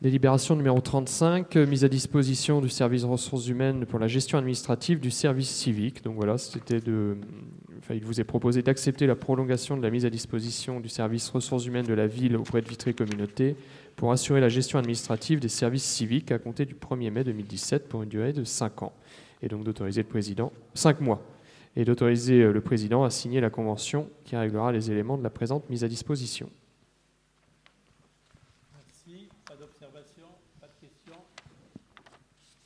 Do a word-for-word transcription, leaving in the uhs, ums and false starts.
Délibération numéro trente-cinq, mise à disposition du service ressources humaines pour la gestion administrative du service civique. Donc voilà, c'était de, enfin, il vous est proposé d'accepter la prolongation de la mise à disposition du service ressources humaines de la ville auprès de Vitry Communauté pour assurer la gestion administrative des services civiques à compter du premier mai deux mille dix-sept pour une durée de cinq ans. Et donc d'autoriser le président, cinq mois, et d'autoriser le président à signer la convention qui réglera les éléments de la présente mise à disposition.